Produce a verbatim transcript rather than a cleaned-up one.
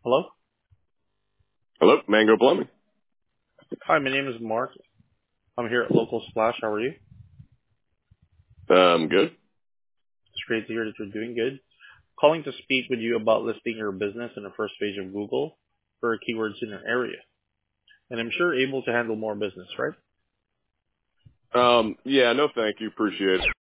Hello? Hello, Mango Plumbing. Hi, my name is Mark. I'm here at Local Splash. How are you? Um, good. It's great to hear that you're doing good. Calling to speak with you about listing your business in the first page of Google for keywords in your area. And I'm sure you're able to handle more business, right? Um, yeah, no, thank you. Appreciate it.